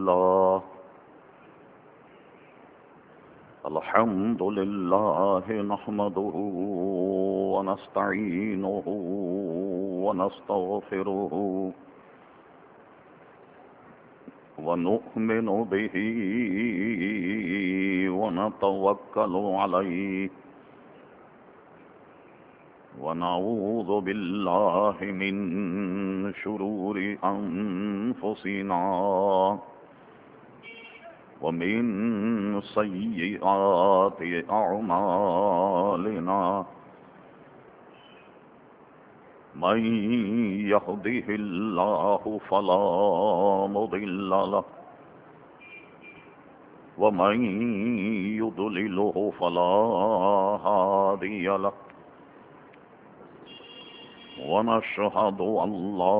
لله الحمد لله نحمده ونستعينه ونستغفره ونؤمن به ونتوكل عليه ونعوذ بالله من شرور أنفسنا ومن سيئات أعمالنا من يهده الله فلا مضل له ومن يضلله فلا هادي له ونشهد أن لا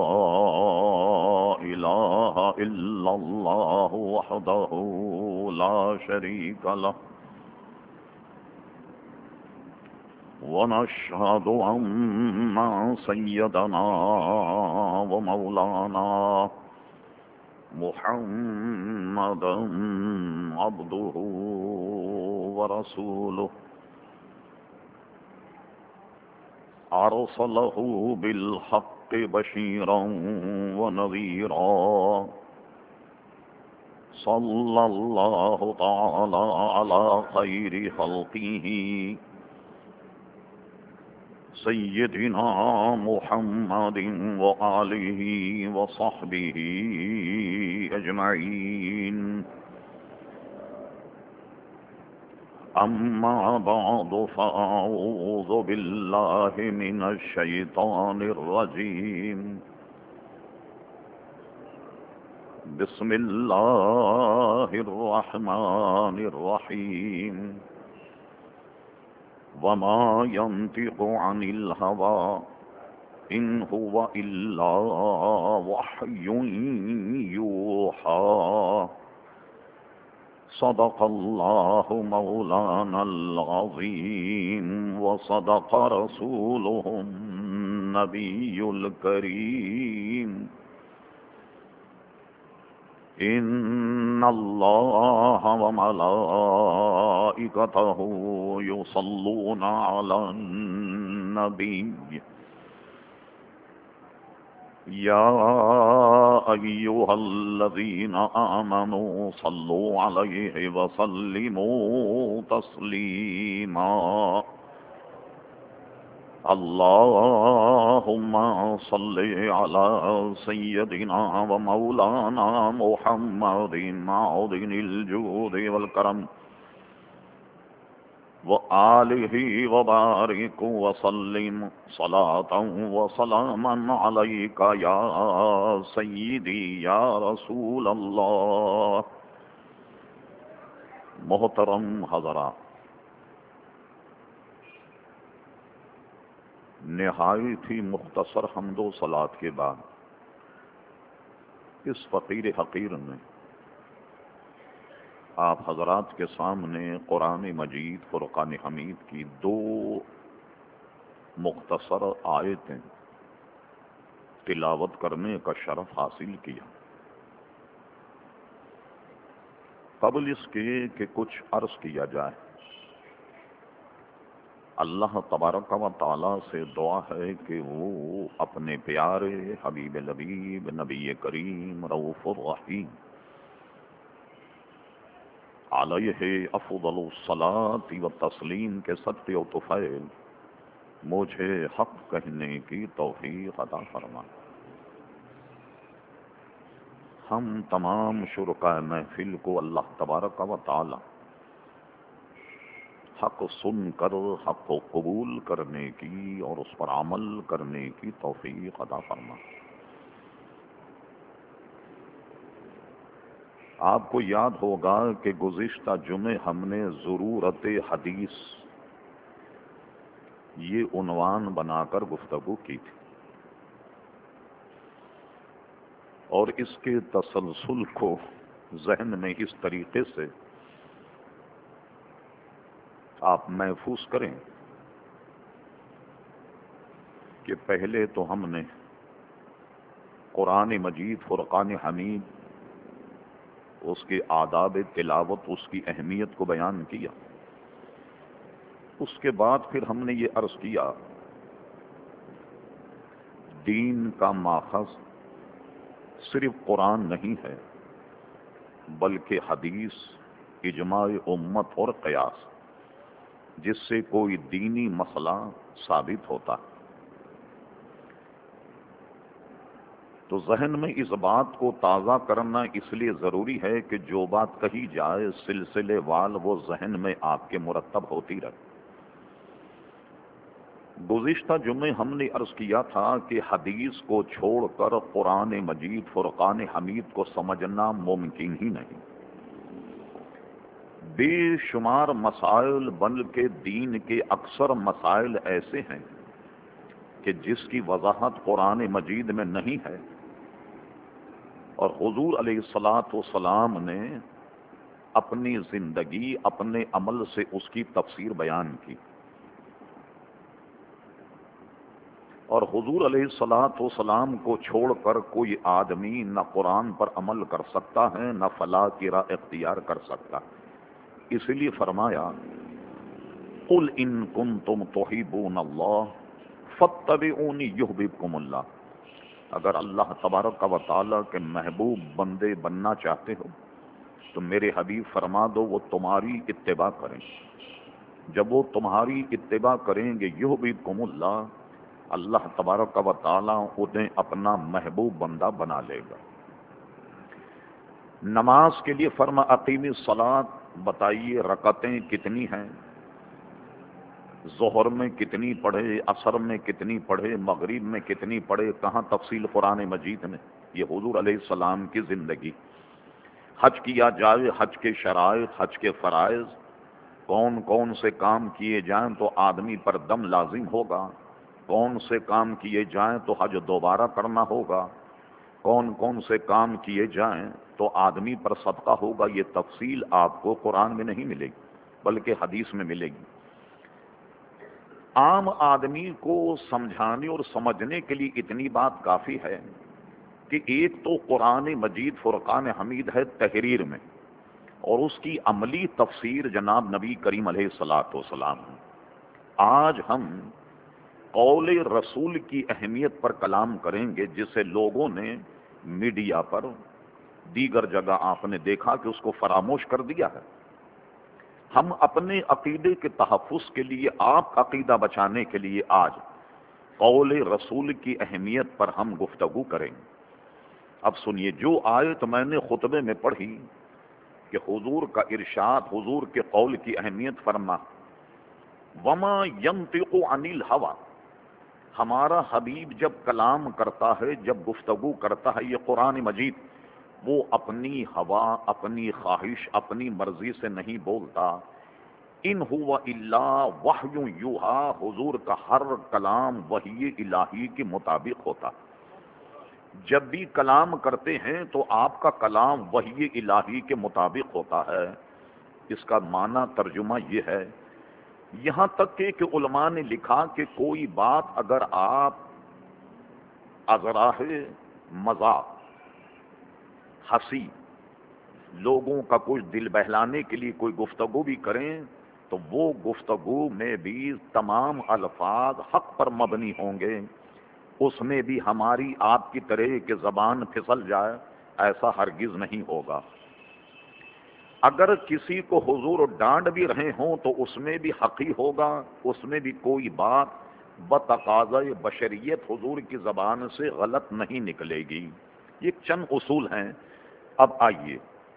إله إلا الله وحده لا شريك له ونشهد أن سيدنا ومولانا محمدا عبده ورسوله أرسله بالحق بشيرا ونذيرا صلى الله تعالى على خير خلقه سيدنا محمد وآله وصحبه أجمعين أما بعد فأعوذ بالله من الشيطان الرجيم بسم الله الرحمن الرحيم وما ينطق عن الهوى إن هو إلا وحي يوحى صدق الله مولانا العظيم وصدق رسوله النبي الكريم إن الله وملائكته يصلون على النبي يا أيها الذين آمنوا صلوا عليه وسلموا تسليما اللهم صل على سيدنا ومولانا محمد معدن الجود والكرم وآله وبارك وسلم صلاة وسلاما عليك يا سيدي يا رسول الله محترم حضرات، نہایت ہی مختصر حمد و صلات کے بعد اس فقیر حقیر نے آپ حضرات کے سامنے قرآن مجید فرقان حمید کی دو مختصر آیتیں تلاوت کرنے کا شرف حاصل کیا۔ قبل اس کے کہ کچھ عرض کیا جائے، اللہ تبارک و تعالی سے دعا ہے کہ وہ اپنے پیارے حبیب لبیب نبی کریم رؤوف الرحیم علیہ افضل الصلاۃ والتسلیم کے صدقے و طفیل مجھے حق کہنے کی توفیق عطا فرما۔ ہم تمام شرکاء محفل کو اللہ تبارک و تعالی حق سن کر حق کو قبول کرنے کی اور اس پر عمل کرنے کی توفیق عطا فرما۔ آپ کو یاد ہوگا کہ گزشتہ جمعے ہم نے ضرورت حدیث یہ عنوان بنا کر گفتگو کی تھی، اور اس کے تسلسل کو ذہن میں اس طریقے سے آپ محفوظ کریں کہ پہلے تو ہم نے قرآن مجید فرقان حمید اس کے آداب تلاوت، اس کی اہمیت کو بیان کیا. اس کے بعد پھر ہم نے یہ عرض کیا دین کا ماخذ صرف قرآن نہیں ہے بلکہ حدیث، اجماع امت اور قیاس، جس سے کوئی دینی مسئلہ ثابت ہوتا. تو ذہن میں اس بات کو تازہ کرنا اس لیے ضروری ہے کہ جو بات کہی جائے سلسلے وال وہ ذہن میں آپ کے مرتب ہوتی رہے. گزشتہ جمعے ہم نے عرض کیا تھا کہ حدیث کو چھوڑ کر قرآن مجید، فرقان حمید کو سمجھنا ممکن ہی نہیں. بے شمار مسائل بلکہ دین کے اکثر مسائل ایسے ہیں کہ جس کی وضاحت قرآن مجید میں نہیں ہے، اور حضور علیہ الصلاۃ والسلام نے اپنی زندگی، اپنے عمل سے اس کی تفسیر بیان کی. اور حضور علیہ الصلاۃ والسلام کو چھوڑ کر کوئی آدمی نہ قرآن پر عمل کر سکتا ہے، نہ فلاح کی راہ اختیار کر سکتا. اس لیے فرمایا قل ان کنتم تحبون اللہ فاتبعونی یحببکم اللہ. اگر اللہ تبارک و تعالیٰ کے محبوب بندے بننا چاہتے ہو تو میرے حبیب فرما دو وہ تمہاری اتباع کریں. جب وہ تمہاری اتباع کریں گے یحببکم اللہ، اللہ تبارک و تعالیٰ انہیں اپنا محبوب بندہ بنا لے گا. نماز کے لیے فرما اقیم الصلاۃ، بتائیے رکعتیں کتنی ہیں، ظہر میں کتنی پڑھے، عصر میں کتنی پڑھے، مغرب میں کتنی پڑھے، کہاں تفصیل قرآن مجید میں. یہ حضور علیہ السلام کی زندگی. حج کیا جائے، حج کے شرائط، حج کے فرائض، کون کون سے کام کیے جائیں تو آدمی پر دم لازم ہوگا، کون سے کام کیے جائیں تو حج دوبارہ کرنا ہوگا، کون کون سے کام کیے جائیں تو آدمی پر صدقہ ہوگا. یہ تفصیل آپ کو قرآن میں نہیں ملے گی بلکہ حدیث میں ملے گی. عام آدمی کو سمجھانے اور سمجھنے کے لیے اتنی بات کافی ہے کہ ایک تو قرآن مجید فرقان حمید ہے تحریر میں، اور اس کی عملی تفسیر جناب نبی کریم علیہ الصلاۃ والسلام. آج ہم قول رسول کی اہمیت پر کلام کریں گے، جسے لوگوں نے میڈیا پر دیگر جگہ آپ نے دیکھا کہ اس کو فراموش کر دیا ہے. ہم اپنے عقیدے کے تحفظ کے لیے، آپ عقیدہ بچانے کے لیے آج قول رسول کی اہمیت پر ہم گفتگو کریں گے. اب سنیے، جو آیت میں نے خطبے میں پڑھی کہ حضور کا ارشاد، حضور کے قول کی اہمیت فرما وما ينطق عن الهوى، ہمارا حبیب جب کلام کرتا ہے، جب گفتگو کرتا ہے یہ قرآن مجید، وہ اپنی ہوا، اپنی خواہش، اپنی مرضی سے نہیں بولتا. ان ہوا الا وحی یوحا، حضور کا ہر کلام وحی الہی کے مطابق ہوتا. جب بھی کلام کرتے ہیں تو آپ کا کلام وحی الہی کے مطابق ہوتا ہے. اس کا معنی ترجمہ یہ ہے، یہاں تک کہ علماء نے لکھا کہ کوئی بات اگر آپ ازراہ مذاق، ہنسی، لوگوں کا کچھ دل بہلانے کے لیے کوئی گفتگو بھی کریں تو وہ گفتگو میں بھی تمام الفاظ حق پر مبنی ہوں گے. اس میں بھی ہماری آپ کی طرح کہ زبان پھسل جائے، ایسا ہرگز نہیں ہوگا. اگر کسی کو حضور ڈانٹ بھی رہے ہوں تو اس میں بھی حقی ہوگا، اس میں بھی کوئی بات بتقاضۂ بشریت حضور کی زبان سے غلط نہیں نکلے گی. یہ چند اصول ہیں. اب آئیے،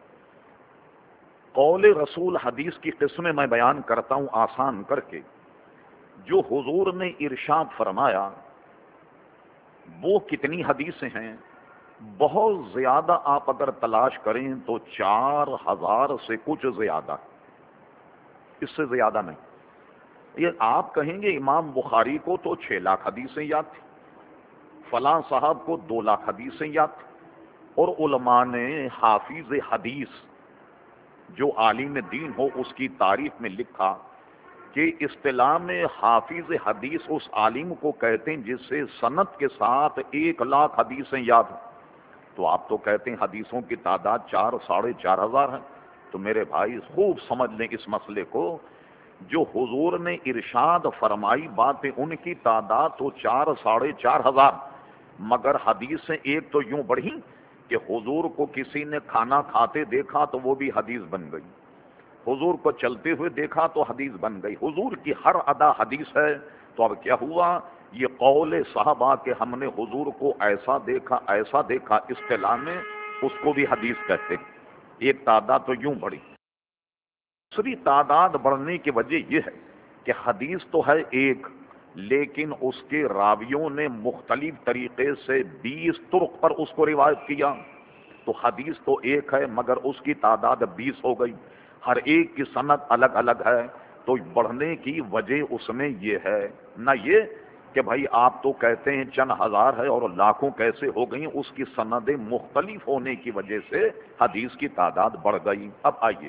قول رسول حدیث کی قسمیں میں بیان کرتا ہوں آسان کر کے. جو حضور نے ارشاد فرمایا وہ کتنی حدیثیں ہیں؟ بہت زیادہ آپ اگر تلاش کریں تو 4000 سے کچھ زیادہ، اس سے زیادہ نہیں. یہ آپ کہیں گے امام بخاری کو تو 6 لاکھ حدیثیں یاد تھی، فلاں صاحب کو 2 لاکھ حدیثیں یاد تھی. اور علماء نے حافظ حدیث جو عالم دین ہو اس کی تعریف میں لکھا کہ اصطلاح میں حافظ حدیث اس عالم کو کہتے ہیں جس سے سند کے ساتھ 1 لاکھ حدیثیں یاد ہوں. تو آپ تو کہتے ہیں حدیثوں کی تعداد 4,000-4,500 ہے. تو میرے بھائی خوب سمجھ لیں اس مسئلے کو. جو حضور نے ارشاد فرمائی باتیں ان کی تعداد تو 4,000-4,500، مگر حدیثیں ایک تو یوں بڑھی کہ حضور کو کسی نے کھانا کھاتے دیکھا تو وہ بھی حدیث بن گئی، حضور کو چلتے ہوئے دیکھا تو حدیث بن گئی، حضور کی ہر ادا حدیث ہے. تو اب کیا ہوا؟ یہ قول صحابہ کہ ہم نے حضور کو ایسا دیکھا اصطلاح میں اس کو بھی حدیث کہتے ہیں. ایک تعداد تو یوں بڑھی. دوسری تعداد بڑھنے کی وجہ یہ ہے کہ حدیث تو ہے ایک، لیکن اس کے راویوں نے مختلف طریقے سے 20 طرق پر اس کو روایت کیا. تو حدیث تو ایک ہے مگر اس کی تعداد 20 ہو گئی، ہر ایک کی سند الگ الگ ہے. تو بڑھنے کی وجہ اس میں یہ ہے، نہ یہ کہ بھائی آپ تو کہتے ہیں چند ہزار ہے اور لاکھوں کیسے ہو گئی، اس کی سندیں مختلف ہونے کی وجہ سے حدیث کی تعداد بڑھ گئی. اب آئیے،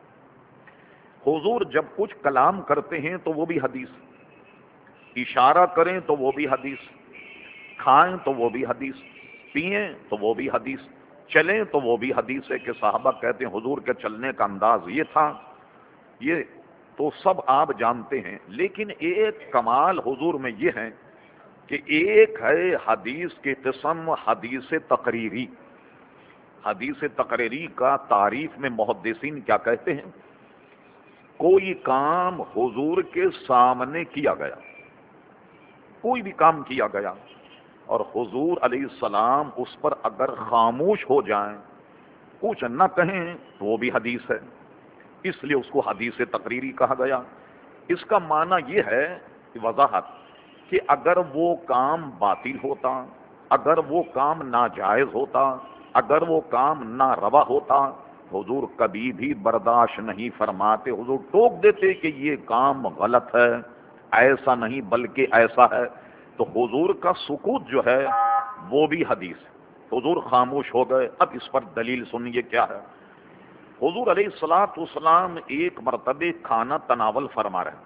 حضور جب کچھ کلام کرتے ہیں تو وہ بھی حدیث، اشارہ کریں تو وہ بھی حدیث، کھائیں تو وہ بھی حدیث، پئیں تو وہ بھی حدیث، چلیں تو وہ بھی حدیث ہے. کہ صحابہ کہتے ہیں حضور کے چلنے کا انداز یہ تھا، یہ تو سب آپ جانتے ہیں. لیکن ایک کمال حضور میں یہ ہے کہ ایک ہے حدیث کی قسم حدیث تقریری. حدیث تقریری کا تعریف میں محدثین کیا کہتے ہیں؟ کوئی کام حضور کے سامنے کیا گیا، کوئی بھی کام کیا گیا اور حضور علیہ السلام اس پر اگر خاموش ہو جائیں، کچھ نہ کہیں تو وہ بھی حدیث ہے. اس لیے اس کو حدیث تقریری کہا گیا. اس کا معنی یہ ہے وضاحت کہ اگر وہ کام باطل ہوتا، اگر وہ کام ناجائز ہوتا، اگر وہ کام ناروا ہوتا، حضور کبھی بھی برداشت نہیں فرماتے. حضور ٹوک دیتے کہ یہ کام غلط ہے، ایسا نہیں بلکہ ایسا ہے. تو حضور کا سکوت جو ہے وہ بھی حدیث ہے. حضور خاموش ہو گئے. اب اس پر دلیل سنیے کیا ہے. حضور علیہ الصلوۃ والسلام ایک مرتبہ کھانا تناول فرما رہے.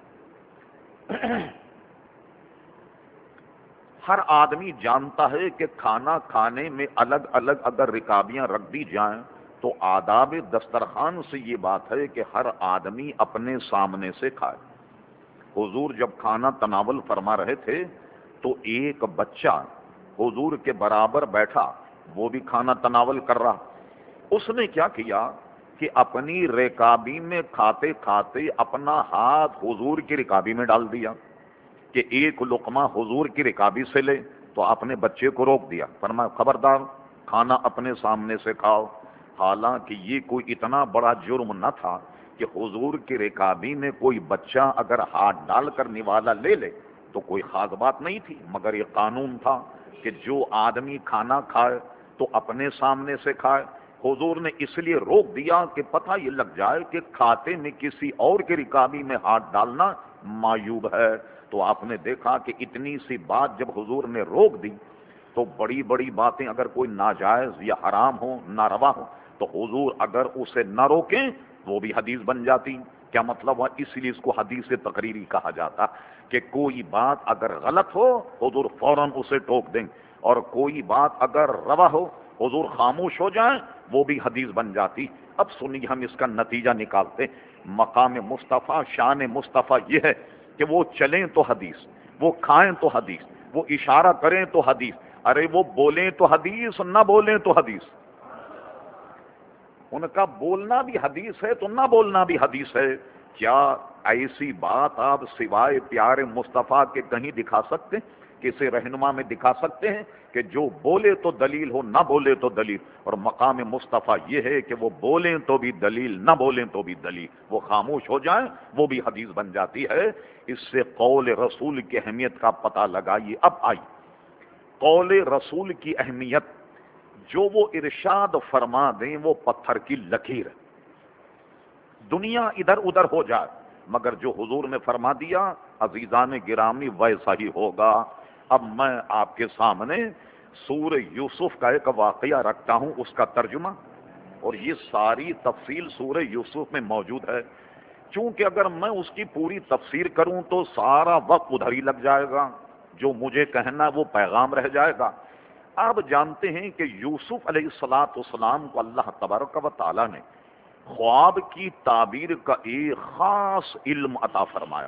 ہر آدمی جانتا ہے کہ کھانا کھانے میں الگ الگ اگر رکابیاں رکھ دی جائیں تو آداب دسترخوان سے یہ بات ہے کہ ہر آدمی اپنے سامنے سے کھائے. حضور جب کھانا تناول فرما رہے تھے تو ایک بچہ حضور کے برابر بیٹھا، وہ بھی کھانا تناول کر رہا. اس نے کیا کیا کہ اپنی رکابی میں کھاتے کھاتے اپنا ہاتھ حضور کی رکابی میں ڈال دیا کہ ایک لقمہ حضور کی رکابی سے لے. تو آپ نے بچے کو روک دیا، فرمایا خبردار کھانا اپنے سامنے سے کھاؤ. حالانکہ یہ کوئی اتنا بڑا جرم نہ تھا کہ حضور کی رکابی میں کوئی بچہ اگر ہاتھ ڈال کر نوالا لے لے تو کوئی خاص بات نہیں تھی، مگر یہ قانون تھا کہ جو آدمی کھانا کھائے تو اپنے سامنے سے کھائے. حضور نے اس لیے روک دیا کہ پتہ یہ لگ جائے کہ کھاتے میں کسی اور کے رکابی میں ہاتھ ڈالنا معیوب ہے. تو آپ نے دیکھا کہ اتنی سی بات جب حضور نے روک دی تو بڑی بڑی باتیں اگر کوئی ناجائز یا حرام ہو، ناروا ہو، تو حضور اگر اسے نہ روکیں وہ بھی حدیث بن جاتی. کیا مطلب ہوا؟ اس لیے اس کو حدیث تقریری کہا جاتا کہ کوئی بات اگر غلط ہو حضور فوراً اسے ٹوک دیں، اور کوئی بات اگر روا ہو حضور خاموش ہو جائیں وہ بھی حدیث بن جاتی. اب سنیے ہم اس کا نتیجہ نکالتے. مقام مصطفیٰ، شان مصطفیٰ یہ ہے کہ وہ چلیں تو حدیث، وہ کھائیں تو حدیث، وہ اشارہ کریں تو حدیث، ارے وہ بولیں تو حدیث، نہ بولیں تو حدیث. ان کا بولنا بھی حدیث ہے تو نہ بولنا بھی حدیث ہے. کیا ایسی بات آپ سوائے پیارے مصطفیٰ کے کہیں دکھا سکتے ہیں؟ کسی رہنما میں دکھا سکتے ہیں کہ جو بولے تو دلیل ہو، نہ بولے تو دلیل؟ اور مقام مصطفیٰ یہ ہے کہ وہ بولیں تو بھی دلیل، نہ بولیں تو بھی دلیل. وہ خاموش ہو جائیں وہ بھی حدیث بن جاتی ہے. اس سے قول رسول کی اہمیت کا پتہ لگائیے. اب آئی قول رسول کی اہمیت. جو وہ ارشاد فرما دیں وہ پتھر کی لکیر ہے. دنیا ادھر ادھر ہو جائے مگر جو حضور نے فرما دیا عزیزان گرامی ویسا ہی ہوگا. اب میں آپ کے سامنے سورہ یوسف کا ایک واقعہ رکھتا ہوں، اس کا ترجمہ، اور یہ ساری تفصیل سورہ یوسف میں موجود ہے. چونکہ اگر میں اس کی پوری تفسیر کروں تو سارا وقت ادھر ہی لگ جائے گا، جو مجھے کہنا وہ پیغام رہ جائے گا. آپ جانتے ہیں کہ یوسف علیہ السلام کو اللہ تبارک و تعالی نے خواب کی تعبیر کا ایک خاص علم عطا فرمایا،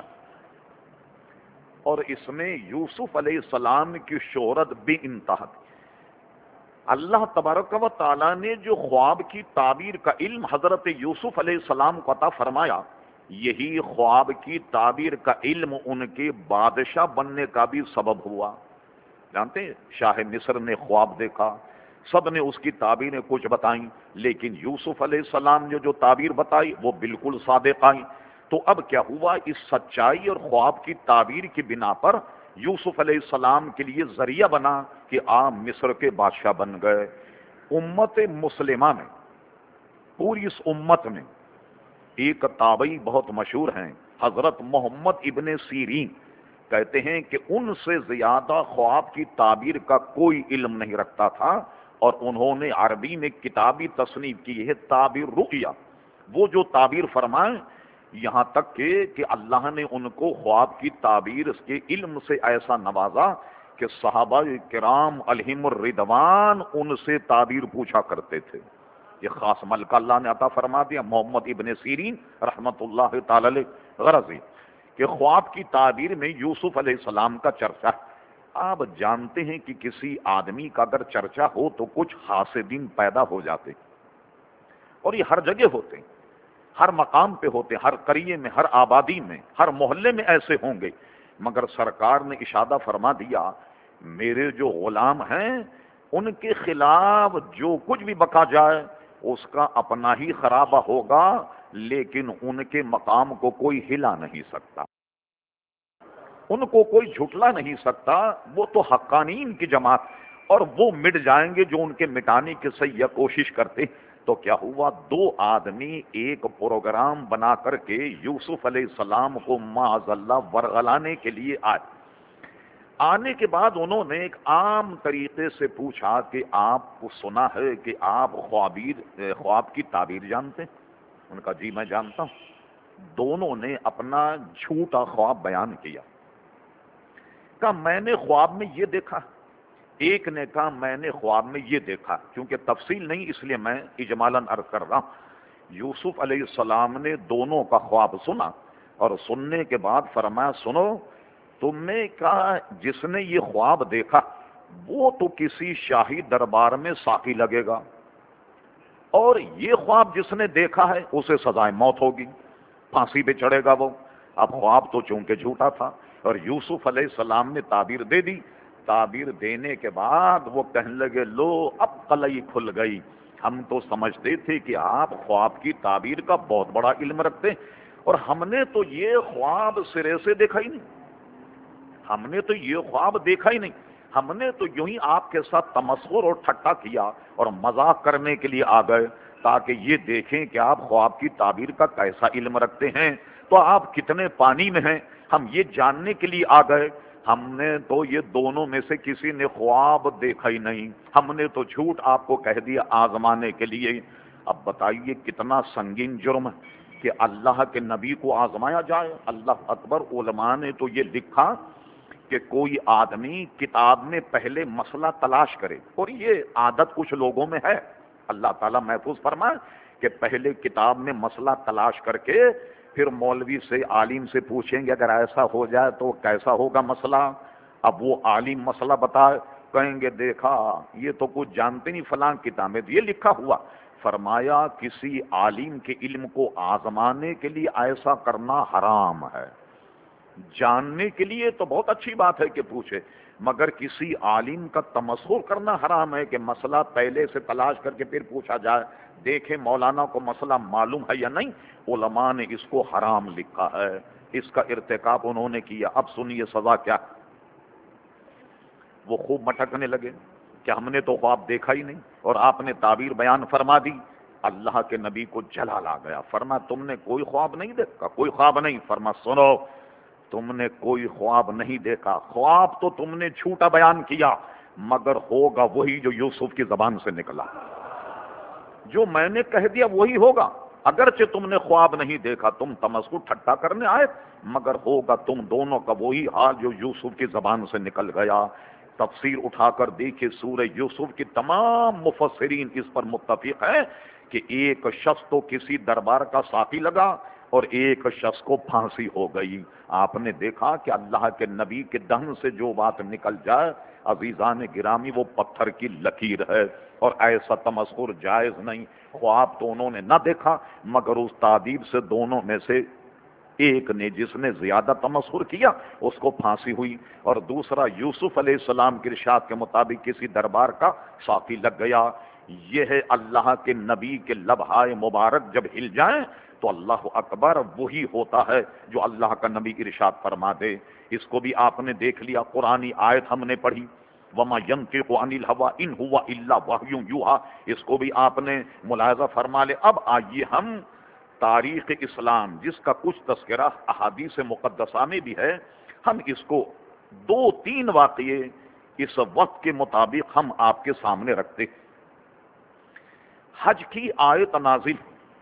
اور اس میں یوسف علیہ السلام کی شہرت بے انتہا تھی۔ اللہ تبارک و تعالی نے جو خواب کی تعبیر کا علم حضرت یوسف علیہ السلام کو عطا فرمایا، یہی خواب کی تعبیر کا علم ان کے بادشاہ بننے کا بھی سبب ہوا۔ جانتے ہیں شاہ مصر نے خواب دیکھا، سب نے اس کی تعبیریں کچھ بتائیں، لیکن یوسف علیہ السلام نے جو تعبیر بتائی وہ بالکل صادق آئی۔ تو اب کیا ہوا، اس سچائی اور خواب کی تعبیر کی بنا پر یوسف علیہ السلام کے لیے ذریعہ بنا کہ آپ مصر کے بادشاہ بن گئے۔ امت مسلمہ میں، پوری اس امت میں ایک تابعی بہت مشہور ہیں، حضرت محمد ابن سیرین، کہتے ہیں کہ ان سے زیادہ خواب کی تعبیر کا کوئی علم نہیں رکھتا تھا، اور انہوں نے عربی میں کتابی تصنیف کی ہے تعبیر رؤیا۔ وہ جو تعبیر فرمائیں، یہاں تک کہ اللہ نے ان کو خواب کی تعبیر کے علم سے ایسا نوازا کہ صحابہ کرام علیہم الرضوان ان سے تعبیر پوچھا کرتے تھے۔ یہ خاص ملکہ اللہ نے عطا فرما دیا محمد ابن سیرین رحمت اللہ تعالی علیہ، غرض کہ خواب کی تعبیر میں یوسف علیہ السلام کا چرچا ہے۔ آپ جانتے ہیں کہ کسی آدمی کا اگر چرچا ہو تو کچھ حاسدین پیدا ہو جاتے، اور یہ ہر جگہ ہوتے ہیں، ہر مقام پہ ہوتے، ہر قریے میں، ہر آبادی میں، ہر محلے میں ایسے ہوں گے۔ مگر سرکار نے اشارہ فرما دیا، میرے جو غلام ہیں ان کے خلاف جو کچھ بھی بکا جائے اس کا اپنا ہی خرابہ ہوگا، لیکن ان کے مقام کو کوئی ہلا نہیں سکتا، ان کو کوئی جھٹلا نہیں سکتا، وہ تو حقانین کی جماعت، اور وہ مٹ جائیں گے جو ان کے مٹانے کی سیاح کوشش کرتے۔ تو کیا ہوا، دو آدمی ایک پروگرام بنا کر کے یوسف علیہ السلام کو معاذ اللہ ورغلانے کے لیے آئے۔ آنے کے بعد انہوں نے ایک عام طریقے سے پوچھا کہ آپ کو سنا ہے کہ آپ خواب کی تعبیر جانتے ہیں؟ ان کا جی میں جانتا ہوں۔ دونوں نے اپنا جھوٹا خواب بیان کیا، کہا میں نے خواب میں یہ دیکھا، ایک نے کہا میں نے خواب میں یہ دیکھا، کیونکہ تفصیل نہیں اس لیے میں اجمالاً عرض کر رہا ہوں۔ یوسف علیہ السلام نے دونوں کا خواب سنا، اور سننے کے بعد فرمایا سنو، تم نے کہا جس نے یہ خواب دیکھا وہ تو کسی شاہی دربار میں ساقی لگے گا، اور یہ خواب جس نے دیکھا ہے اسے سزائے موت ہوگی، پھانسی پہ چڑھے گا وہ۔ اب خواب تو چونکہ جھوٹا تھا، اور یوسف علیہ السلام نے تعبیر دے دی۔ تعبیر دینے کے بعد وہ کہنے لگے لو اب قلعی کھل گئی، ہم تو سمجھتے تھے کہ آپ خواب کی تعبیر کا بہت بڑا علم رکھتے، اور ہم نے تو یہ خواب سرے سے دیکھا ہی نہیں، ہم نے تو یہ خواب دیکھا ہی نہیں، ہم نے تو یوں ہی آپ کے ساتھ تمسخر اور ٹھٹا کیا اور مذاق کرنے کے لیے آ گئے تاکہ یہ دیکھیں کہ آپ خواب کی تعبیر کا کیسا علم رکھتے ہیں، تو آپ کتنے پانی میں ہیں، ہم یہ جاننے کے لیے آ گئے۔ ہم نے تو یہ دونوں میں سے کسی نے خواب دیکھا ہی نہیں، ہم نے تو جھوٹ آپ کو کہہ دیا آزمانے کے لیے۔ اب بتائیے کتنا سنگین جرم ہے کہ اللہ کے نبی کو آزمایا جائے۔ اللہ اکبر۔ علماء نے تو یہ لکھا کہ کوئی آدمی کتاب میں پہلے مسئلہ تلاش کرے، اور یہ عادت کچھ لوگوں میں ہے، اللہ تعالیٰ محفوظ فرمائے کہ پہلے کتاب میں مسئلہ تلاش کر کے پھر مولوی سے عالم سے پوچھیں گے اگر ایسا ہو جائے تو کیسا ہوگا مسئلہ۔ اب وہ عالم مسئلہ بتائے، کہیں گے دیکھا یہ تو کچھ جانتے نہیں، فلاں کتاب میں یہ لکھا ہوا۔ فرمایا کسی عالم کے علم کو آزمانے کے لیے ایسا کرنا حرام ہے۔ جاننے کے لیے تو بہت اچھی بات ہے کہ پوچھے، مگر کسی عالم کا تمسخر کرنا حرام ہے کہ مسئلہ پہلے سے تلاش کر کے پھر پوچھا جائے، دیکھیں مولانا کو مسئلہ معلوم ہے یا نہیں۔ علماء نے اس کو حرام لکھا ہے، اس کا ارتکاب انہوں نے کیا۔ اب سنیے سزا کیا۔ وہ خوب مٹکنے لگے کہ ہم نے تو خواب دیکھا ہی نہیں، اور آپ نے تعبیر بیان فرما دی۔ اللہ کے نبی کو جلال آ گیا، فرما تم نے کوئی خواب نہیں دیکھا؟ کوئی خواب نہیں۔ فرما سنو، تم نے کوئی خواب نہیں دیکھا، خواب تو تم نے جھوٹا بیان کیا، مگر ہوگا وہی جو یوسف کی زبان سے نکلا، جو میں نے کہہ دیا وہی ہوگا۔ اگرچہ تم نے خواب نہیں دیکھا، تم تمسخر ٹھٹا کرنے آئے، مگر ہوگا تم دونوں کا وہی حال جو یوسف کی زبان سے نکل گیا۔ تفسیر اٹھا کر دیکھے سورہ یوسف کی تمام مفسرین اس پر متفق ہیں کہ ایک شخص تو کسی دربار کا ساقی لگا اور ایک شخص کو پھانسی ہو گئی. آپ نے دیکھا کہ اللہ کے نبی کے دہن سے جو بات نکل جائے عزیزان گرامی وہ پتھر کی لکیر ہے، اور ایسا تمسخر جائز نہیں. خواب تو انہوں نے نہ دیکھا مگر اس تعدیب سے دونوں میں سے ایک نے جس نے زیادہ تمسخر کیا اس کو پھانسی ہوئی، اور دوسرا یوسف علیہ السلام کے ارشاد کے مطابق کسی دربار کا ساقی لگ گیا. یہ ہے اللہ کے نبی کے لبہائے مبارک جب ہل جائیں تو اللہ اکبر وہی ہوتا ہے جو اللہ کا نبی ارشاد فرما دے. اس کو بھی آپ نے دیکھ لیا، قرآنی آیت ہم نے پڑھی وما ينطق عن الهوى ان هو الا وحی یوحى، اس کو بھی آپ نے ملاحظہ فرما لے. اب آئیے ہم تاریخ اسلام جس کا کچھ تذکرہ احادیث مقدسہ میں بھی ہے، ہم اس کو 2-3 واقعے اس وقت کے مطابق ہم آپ کے سامنے رکھتے. حج کی آیت نازل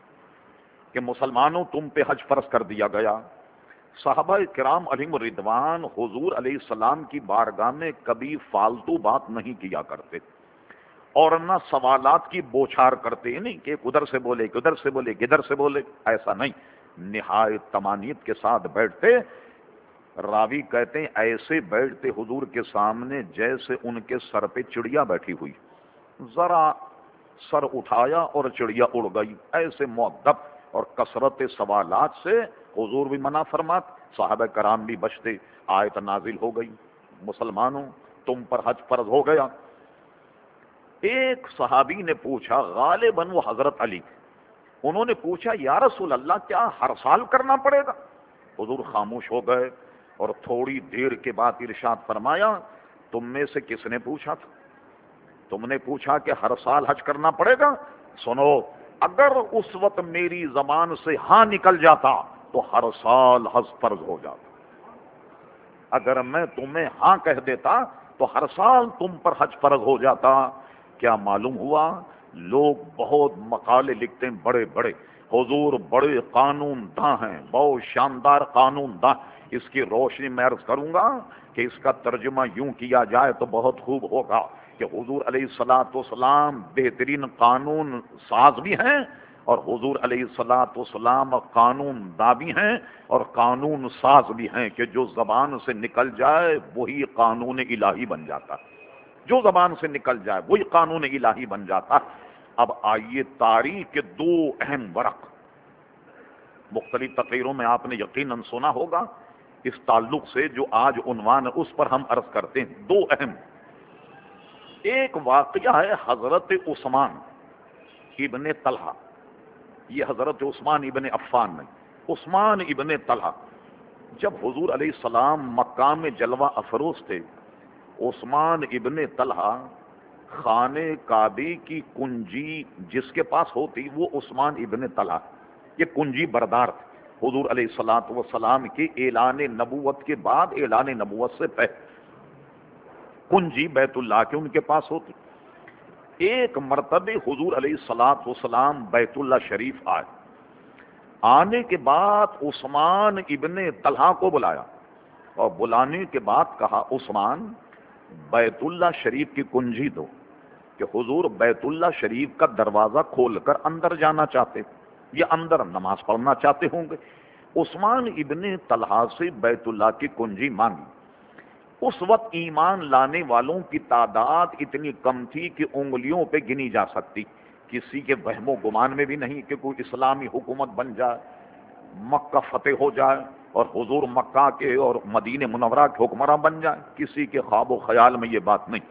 کہ مسلمانوں تم پہ حج فرض کر دیا گیا. صحابہ کرام علیہم رضوان حضور علیہ السلام کی بارگاہ میں کبھی فالتو بات نہیں کیا کرتے اور نہ سوالات کی بوچھار کرتے، نہیں کہ ادھر سے بولے کدھر سے بولے کدھر سے بولے، ایسا نہیں. نہایت تمانیت کے ساتھ بیٹھتے. راوی کہتے ہیں ایسے بیٹھتے حضور کے سامنے جیسے ان کے سر پہ چڑیا بیٹھی ہوئی، ذرا سر اٹھایا اور چڑیا اڑ گئی. ایسے مؤدب اور کثرت سوالات سے حضور بھی منع فرمات، صحابہ کرام بھی بچتے. آیت نازل ہو گئی مسلمانوں تم پر حج فرض ہو گیا. ایک صحابی نے پوچھا، غالباً وہ حضرت علی، انہوں نے پوچھا یا رسول اللہ کیا ہر سال کرنا پڑے گا؟ حضور خاموش ہو گئے اور تھوڑی دیر کے بعد ارشاد فرمایا تم میں سے کس نے پوچھا تھا؟ تم نے پوچھا کہ ہر سال حج کرنا پڑے گا؟ سنو، اگر اس وقت میری زبان سے ہاں نکل جاتا تو ہر سال حج فرض ہو جاتا. اگر میں تمہیں ہاں کہہ دیتا تو ہر سال تم پر حج فرض ہو جاتا. کیا معلوم ہوا؟ لوگ بہت مقالے لکھتے ہیں بڑے بڑے، حضور بڑے قانون داں ہیں، بہت شاندار قانون داں. اس کی روشنی میں عرض کروں گا کہ اس کا ترجمہ یوں کیا جائے تو بہت خوب ہوگا کہ حضور علیہ الصلوۃ والسلام بہترین قانون ساز بھی ہیں اور حضور علیہ الصلوۃ والسلام قانون داں بھی ہیں اور قانون ساز بھی ہیں کہ جو زبان سے نکل جائے وہی قانون الہی بن جاتا، جو زبان سے نکل جائے وہی قانون الہی بن جاتا. اب آئیے تاریخ کے 2 اہم ورق مختلف تقریروں میں آپ نے یقیناً سنا ہوگا اس تعلق سے جو آج عنوان ہے اس پر ہم عرض کرتے ہیں. 2 اہم. ایک واقعہ ہے حضرت عثمان ابن طلحہ، یہ حضرت عثمان ابن عفان نہیں، عثمان ابن طلحہ. جب حضور علیہ السلام مکہ میں جلوہ افروز تھے، عثمان ابن طلحہ خانے کعبے کی کنجی جس کے پاس ہوتی وہ عثمان ابن طلحہ یہ کنجی بردار تھے. حضور علیہ الصلوۃ والسلام کے اعلان نبوت کے بعد، اعلان نبوت سے پہلے کنجی بیت اللہ کے ان کے پاس ہوتی. ایک مرتبہ حضور علیہ الصلوۃ والسلام بیت اللہ شریف آئے. آنے کے بعد عثمان ابن طلحہ کو بلایا اور بلانے کے بعد کہا عثمان بیت اللہ شریف کی کنجی دو، کہ حضور بیت اللہ شریف کا دروازہ کھول کر اندر جانا چاہتے یا اندر نماز پڑھنا چاہتے ہوں گے. عثمان ابن طلحہ سے بیت اللہ کی کنجی مانگی. اس وقت ایمان لانے والوں کی تعداد اتنی کم تھی کہ انگلیوں پہ گنی جا سکتی. کسی کے وہم و گمان میں بھی نہیں کہ کوئی اسلامی حکومت بن جائے، مکہ فتح ہو جائے اور حضور مکہ کے اور مدینہ منورہ کے حکمراں بن جائیں. کسی کے خواب و خیال میں یہ بات نہیں.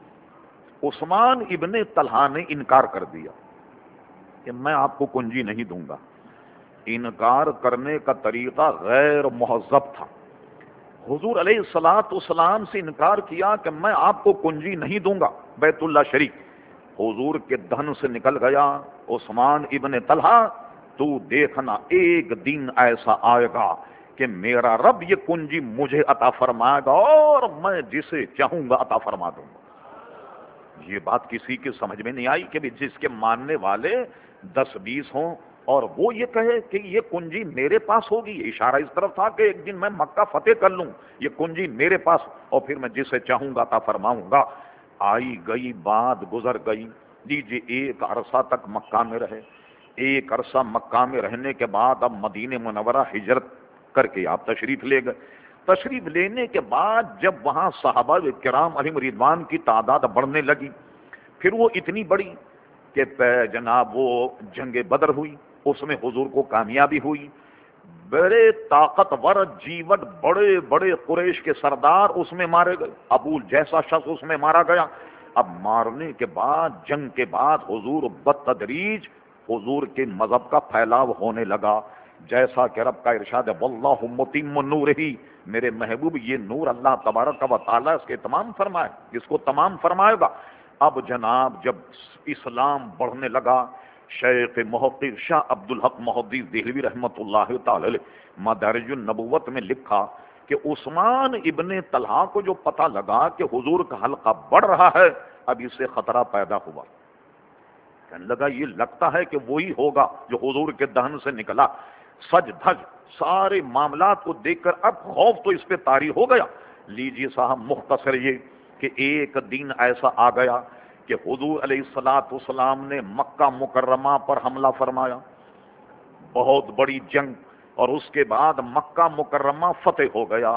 عثمان ابن طلحہ نے انکار کر دیا کہ میں آپ کو کنجی نہیں دوں گا. انکار کرنے کا طریقہ غیر مہذب تھا. حضور علیہ الصلوۃ والسلام سے انکار کیا کہ میں آپ کو کنجی نہیں دوں گا بیت اللہ شریف. حضور کے دہن سے نکل گیا عثمان ابن طلحہ تو دیکھنا ایک دن ایسا آئے گا کہ میرا رب یہ کنجی مجھے عطا فرمائے گا اور میں جسے چاہوں گا عطا فرما دوں گا. یہ بات کسی کی سمجھ میں نہیں آئی کہ جس کے ماننے والے 10-20 ہوں اور وہ یہ کہے کہ یہ کنجی میرے پاس ہوگی، اشارہ اس طرف تھا کہ ایک دن میں مکہ فتح کر لوں، یہ کنجی میرے پاس، اور پھر میں جسے چاہوں گا عطا فرماؤں گا۔ آئی گئی بات گزر گئی، لیجیے ایک عرصہ تک مکہ میں رہے۔ ایک عرصہ مکہ میں رہنے کے بعد اب مدینہ منورہ ہجرت کر کے آپ تشریف لے گئے۔ تشریف لینے کے بعد جب وہاں صحابہ کرام علیہم رضوان کی تعداد بڑھنے لگی، پھر وہ اتنی بڑی کہ جناب وہ جنگ بدر ہوئی، اس میں حضور کو کامیابی ہوئی، بڑے طاقتور جیوٹ بڑے بڑے قریش کے سردار اس میں مارے گئے، ابو جیسا شخص اس میں مارا گیا۔ اب مارنے کے بعد، جنگ کے بعد حضور بتدریج حضور کے مذہب کا پھیلاؤ ہونے لگا، جیسا کہ رب کا ارشاد ہے واللہ متم نورہ، میرے محبوب یہ نور اللہ تبارک و تعالیٰ اس کے تمام فرمائے، اس کو تمام فرمائے گا۔ اب جناب جب اسلام بڑھنے لگا، شیخ محقق شاہ عبد الحق محدث دہلوی رحمۃ اللہ تعالی علیہ مدارج النبوت میں لکھا کہ عثمان ابن طلحہ کو جو پتہ لگا کہ حضور کا حلقہ بڑھ رہا ہے، اب اس سے خطرہ پیدا ہوا، کہنے لگا یہ لگتا ہے کہ وہی ہوگا جو حضور کے دہن سے نکلا۔ سج دھج سارے معاملات کو دیکھ کر اب خوف تو اس پہ طاری ہو گیا۔ لیجیے صاحب مختصر یہ کہ ایک دن ایسا آ گیا کہ حضور علیہ الصلوۃ والسلام نے مکہ مکرمہ پر حملہ فرمایا، بہت بڑی جنگ، اور اس کے بعد مکہ مکرمہ فتح ہو گیا۔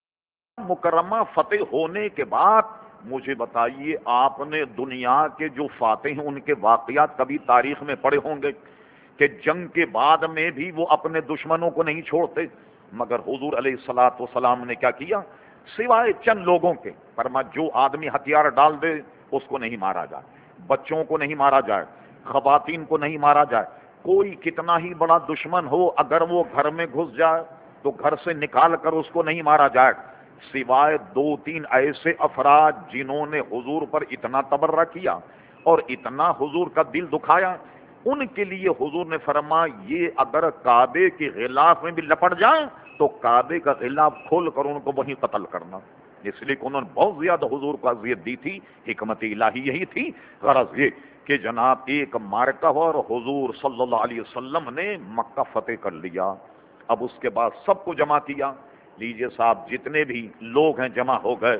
مکرمہ فتح ہونے کے بعد مجھے بتائیے، آپ نے دنیا کے جو فاتح ہیں ان کے واقعات کبھی تاریخ میں پڑھے ہوں گے کہ جنگ کے بعد میں بھی وہ اپنے دشمنوں کو نہیں چھوڑتے، مگر حضور علیہ الصلوۃ والسلام نے کیا کیا، سوائے چند لوگوں کے فرما جو آدمی ہتھیار ڈال دے اس کو نہیں مارا جائے، بچوں کو نہیں مارا جائے، خواتین کو نہیں مارا جائے، کوئی کتنا ہی بڑا دشمن ہو اگر وہ گھر میں گھس جائے تو گھر سے نکال کر اس کو نہیں مارا جائے، سوائے دو تین ایسے افراد جنہوں نے حضور پر اتنا تبرہ کیا اور اتنا حضور کا دل دکھایا، ان کے لیے حضور نے فرمایا یہ اگر کعبے کے غلاف میں بھی لپٹ جائیں تو کعبے کا غلاف کھول کر ان کو وہیں قتل کرنا، اس لیے کہ انہوں نے بہت زیادہ حضور کو اذیت دی تھی۔ حکمت الہی یہی تھی، غرض یہ کہ جناب ایک معرکہ ہوا اور حضور صلی اللہ علیہ وسلم نے مکہ فتح کر لیا۔ اب اس کے بعد سب کو جمع کیا، لیجئے صاحب جتنے بھی لوگ ہیں جمع ہو گئے،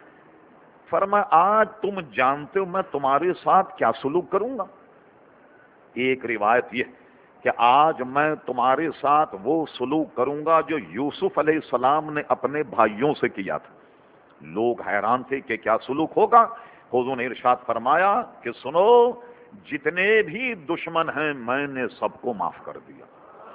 فرمایا آج تم جانتے ہو میں تمہارے ساتھ کیا سلوک کروں گا۔ ایک روایت یہ کہ آج میں تمہارے ساتھ وہ سلوک کروں گا جو یوسف علیہ السلام نے اپنے بھائیوں سے کیا تھا۔ لوگ حیران تھے کہ کیا سلوک ہوگا۔ حضور نے ارشاد فرمایا کہ سنو، جتنے بھی دشمن ہیں میں نے سب کو معاف کر دیا،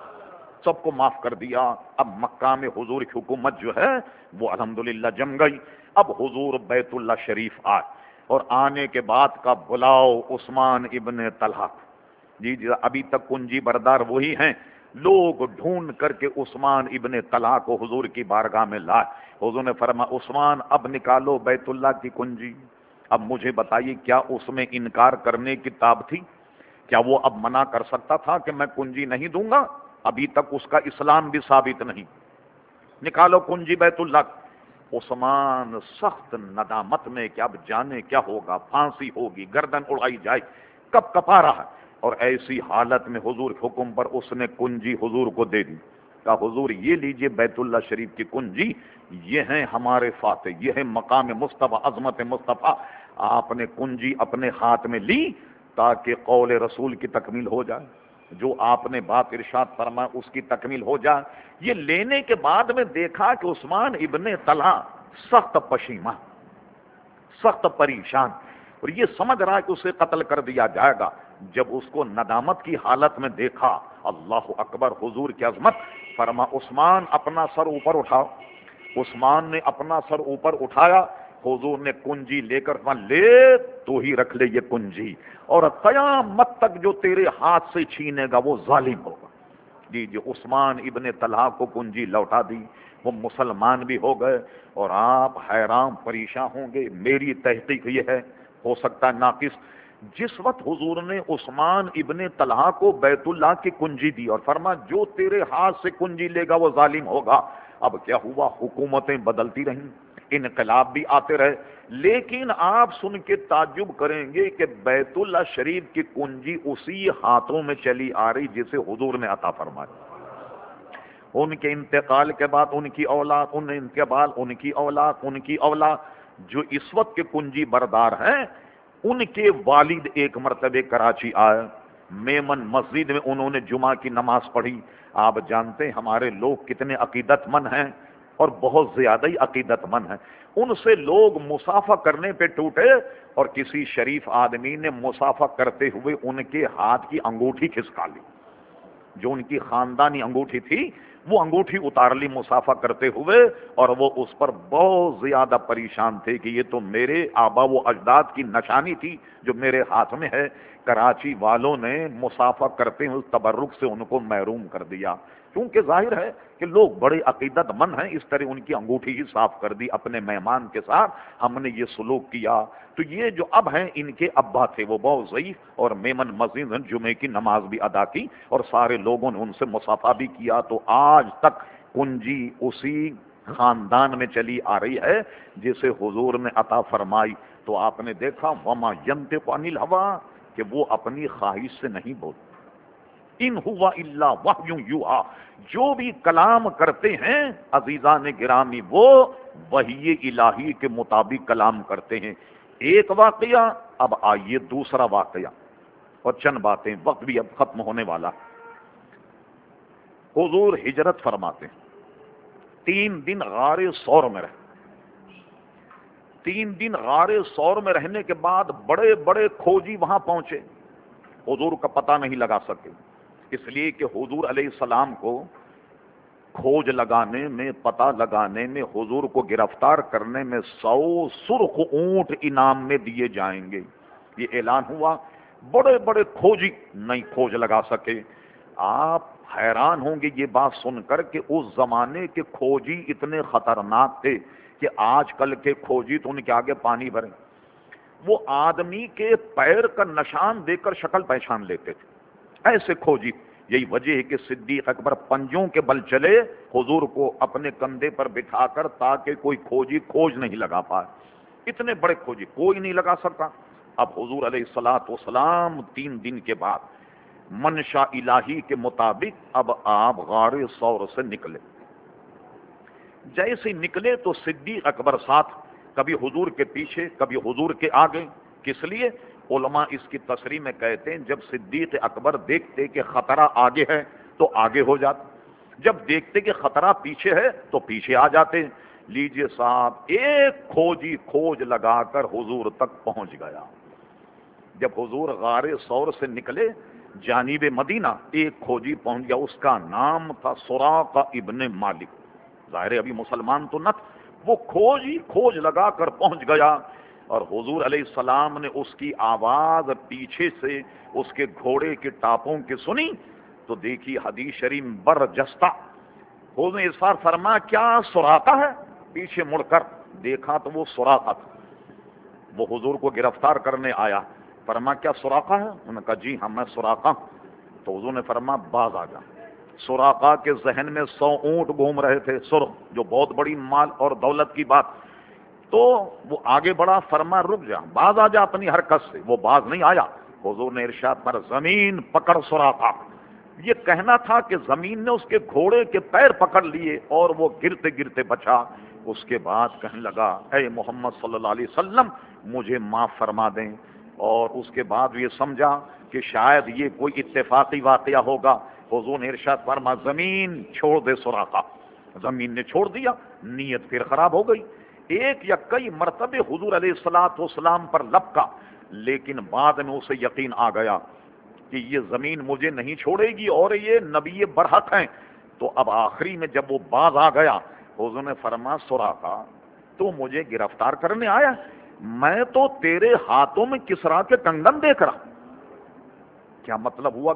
سب کو معاف کر دیا۔ اب مکہ میں حضور کی حکومت جو ہے وہ الحمدللہ جم گئی۔ اب حضور بیت اللہ شریف آئے، اور آنے کے بعد کا بلاؤ عثمان ابن طلحہ، جی ابھی تک کنجی بردار وہی ہیں، لوگ ڈھونڈ کر کے عثمان ابن طلحہ کو حضور کی بارگاہ میں لائے۔ حضور نے فرمایا عثمان اب نکالو بیت اللہ کی کنجی۔ اب مجھے بتائیے کیا اس میں انکار کرنے کی تاب تھی؟ کیا وہ اب منع کر سکتا تھا کہ میں کنجی نہیں دوں گا؟ ابھی تک اس کا اسلام بھی ثابت نہیں۔ نکالو کنجی بیت اللہ۔ عثمان سخت ندامت میں کہ اب جانے کیا ہوگا، پھانسی ہوگی، گردن اڑائی جائے، کب کپا رہا ہے، اور ایسی حالت میں حضور کے حکم پر اس نے کنجی حضور کو دے دی۔ کہا حضور یہ لیجئے بیت اللہ شریف کی کنجی، یہ ہیں ہمارے فاتح، یہ ہے مقام مصطفیٰ، عظمت مصطفیٰ۔ آپ نے کنجی اپنے ہاتھ میں لی تاکہ قول رسول کی تکمیل ہو جائے، جو آپ نے بات ارشاد فرمایا اس کی تکمیل ہو جائے۔ یہ لینے کے بعد میں دیکھا کہ عثمان ابن طلحہ سخت پشیماں، سخت پریشان، اور یہ سمجھ رہا ہے کہ اسے قتل کر دیا جائے گا۔ جب اس کو ندامت کی حالت میں دیکھا، اللہ اکبر، حضور کی عظمت، فرما عثمان اپنا سر اوپر اٹھاؤ۔ عثمان نے اپنا سر اوپر اٹھایا، حضور نے کنجی لے کر لے تو ہی رکھ لے یہ کنجی، اور قیامت تک جو تیرے ہاتھ سے چھینے گا وہ ظالم ہوگا۔ جی عثمان ابن طلحہ کو کنجی لوٹا دی، وہ مسلمان بھی ہو گئے، اور آپ حیران پریشان ہوں گے۔ میری تحقیق یہ ہے، ہو سکتا ہے ناقص، جس وقت حضور نے عثمان ابن طلحہ کو بیت اللہ کی کنجی دی اور فرما جو تیرے ہاتھ سے کنجی لے گا وہ ظالم ہوگا، اب کیا ہوا، حکومتیں بدلتی رہیں، انقلاب بھی آتے رہے، لیکن آپ سن کے تعجب کریں گے کہ بیت اللہ شریف کی کنجی اسی ہاتھوں میں چلی آ رہی جسے حضور نے عطا فرمائی۔ ان کے انتقال کے بعد ان کی اولاد، ان کے بعد ان کی اولاد، ان کی اولاد، جو اس وقت کے کنجی بردار ہیں، ان کے والد ایک مرتبہ کراچی آئے، میمن مسجد میں انہوں نے جمعہ کی نماز پڑھی۔ آپ جانتے ہیں ہمارے لوگ کتنے عقیدت مند ہیں، اور بہت زیادہ ہی عقیدت مند ہیں۔ ان سے لوگ مصافحہ کرنے پہ ٹوٹے، اور کسی شریف آدمی نے مصافحہ کرتے ہوئے ان کے ہاتھ کی انگوٹھی کھسکا لی، جو ان کی خاندانی انگوٹھی تھی وہ انگوٹھی اتار لی مصافحہ کرتے ہوئے، اور وہ اس پر بہت زیادہ پریشان تھے کہ یہ تو میرے آبا و اجداد کی نشانی تھی جو میرے ہاتھ میں ہے۔ کراچی والوں نے مصافحہ کرتے ہوئے تبرک سے ان کو محروم کر دیا، کیونکہ ظاہر ہے کہ لوگ بڑے عقیدت مند ہیں، اس طرح ان کی انگوٹھی ہی صاف کر دی اپنے مہمان کے ساتھ، ہم نے یہ سلوک کیا۔ تو یہ جو اب ہیں، ان کے ابا تھے وہ بہت ضعیف، اور میمن مسجد میں جمعے کی نماز بھی ادا کی، اور سارے لوگوں نے ان سے مصافحہ بھی کیا۔ تو آج تک کنجی اسی خاندان میں چلی آ رہی ہے جسے حضور نے عطا فرمائی۔ تو آپ نے دیکھا وما ینطق عن الہویٰ، کہ وہ اپنی خواہش سے نہیں بولتے، ان ہوا الا وحی یوحیٰ، جو بھی کلام کرتے ہیں عزیزان گرامی وہ وحی الہی کے مطابق کلام کرتے ہیں۔ ایک واقعہ، اب آئیے دوسرا واقعہ، اور چند باتیں، وقت بھی اب ختم ہونے والا۔ حضور ہجرت فرماتے ہیں، 3 دن غار ثور میں رہے۔ 3 دن غار ثور میں رہنے کے بعد بڑے بڑے کھوجی وہاں پہنچے، حضور کا پتہ نہیں لگا سکے، اس لیے کہ حضور علیہ السلام کو کھوج لگانے میں، پتہ لگانے میں، حضور کو گرفتار کرنے میں 100 سرخ اونٹ انعام میں دیے جائیں گے، یہ اعلان ہوا۔ بڑے بڑے کھوجی نہیں کھوج لگا سکے۔ آپ حیران ہوں گے یہ بات سن کر کہ اس زمانے کے کھوجی اتنے خطرناک تھے کہ آج کل کے کھوجی تو ان کے آگے پانی بھریں۔ وہ آدمی کے پیر کا نشان دے کر شکل پہچان لیتے تھے، ایسے کھوجی۔ یہی وجہ ہے کہ صدیق اکبر پنجوں کے بل چلے حضور کو اپنے کندھے پر بٹھا کر، تاکہ کوئی کھوجی کھوج نہیں لگا پائے۔ اتنے بڑے کھوجی کوئی نہیں لگا سکتا۔ اب حضور علیہ السلام 3 دن کے بعد منشا الہی کے مطابق اب آپ غار ثور سے نکلے۔ جیسے نکلے تو صدیق اکبر ساتھ، کبھی حضور کے پیچھے کبھی حضور کے آگے۔ کس لیے؟ علماء اس کی تصریح میں کہتے ہیں جب صدیق اکبر دیکھتے کہ خطرہ آگے ہے تو آگے ہو جاتے، جب دیکھتے کہ خطرہ پیچھے ہے تو پیچھے آ جاتے۔ لیجئے صاحب، ایک کھوجی کھوج لگا کر حضور تک پہنچ گیا۔ جب حضور غار ثور سے نکلے جانب مدینہ، ایک کھوجی پہنچ گیا، اس کا نام تھا سراقہ ابن مالک۔ ظاہر ابھی مسلمان تو نہ تھا، وہ کھوج لگا کر پہنچ گیا، اور حضور علیہ السلام نے اس کی آواز پیچھے سے اس کے گھوڑے کے ٹاپوں کی سنی تو دیکھی حدیث شریف برجستہ، حضور نے ارشاد فرمایا کیا سراقہ ہے؟ پیچھے مڑ کر دیکھا تو وہ سراقہ تھا، وہ حضور کو گرفتار کرنے آیا۔ فرمایا کیا سراقہ ہے؟ انہوں نے کہا جی ہاں میں سراقہ ہوں۔ تو حضور نے فرمایا باز آ جا۔ سراقہ کے ذہن میں 100 اونٹ گھوم رہے تھے سرخ، جو بہت بڑی مال اور دولت کی بات۔ تو وہ آگے بڑھا، فرمایا رک جا، باز آ جا اپنی حرکت سے۔ وہ باز نہیں آیا۔ حضور نے ارشاد پر زمین پکڑ سراقہ، یہ کہنا تھا کہ زمین نے اس کے گھوڑے کے پیر پکڑ لیے اور وہ گرتے گرتے بچا۔ اس کے بعد کہنے لگا اے محمد صلی اللہ علیہ وسلم مجھے معاف فرما دیں، اور اس کے بعد یہ سمجھا کہ شاید یہ کوئی اتفاقی واقعہ ہوگا۔ حضور نے ارشاد فرما زمین چھوڑ دے سراقہ۔ زمین نے چھوڑ دیا، نیت پھر خراب ہو گئی۔ ایک یا کئی مرتبے حضور علیہ السلام پر لپکا، لیکن بعد میں اسے یقین آ گیا کہ یہ زمین مجھے نہیں چھوڑے گی اور یہ نبی برحق ہیں۔ تو اب آخری میں جب وہ باز آ گیا، حضور نے فرمایا سراقہ تو مجھے گرفتار کرنے آیا، میں تو تیرے ہاتھوں میں کسرا کے کنگن دیکھ رہا۔ کیا مطلب ہوا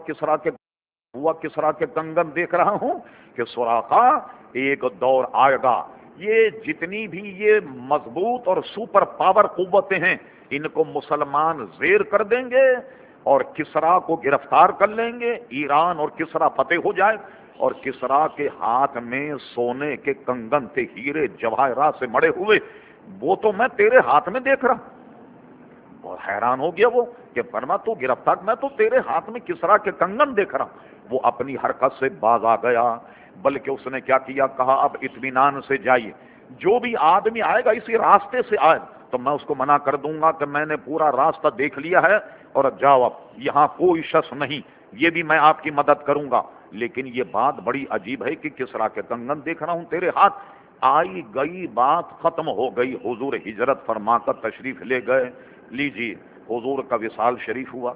کسرا کے کنگن دیکھ رہا ہوں؟ کہ سراقہ ایک دور آئے گا، یہ جتنی بھی یہ مضبوط اور سپر پاور قوتیں ہیں ان کو مسلمان زیر کر دیں گے اور کسرا کو گرفتار کر لیں گے، ایران اور کسرا فتح ہو جائے، اور کسرا کے ہاتھ میں سونے کے کنگن تھے، ہیرے جواہرات سے مڑے ہوئے، وہ تو میں تیرے ہاتھ میں دیکھ رہا. اور حیران ہو گیا وہ کہ فرما تو گرفتار، میں تو تیرے ہاتھ میں کسرا کے کنگن دیکھ رہا ہوں. وہ اپنی حرکت سے باز آ گیا، بلکہ اس نے کیا کیا، کہا اب اطمینان سے جائیے، جو بھی آدمی آئے گا اسی راستے سے آئے تو میں اس کو منع کر دوں گا کہ میں نے پورا راستہ دیکھ لیا ہے اور جاؤ، اب یہاں کوئی شخص نہیں، یہ بھی میں آپ کی مدد کروں گا. لیکن یہ بات بڑی عجیب ہے کہ کسرا کے کنگن دیکھ رہا ہوں تیرے ہاتھ. آئی گئی بات ختم ہو گئی، حضور ہجرت فرما کر تشریف لے گئے. لیجیے، حضور کا وصال شریف ہوا.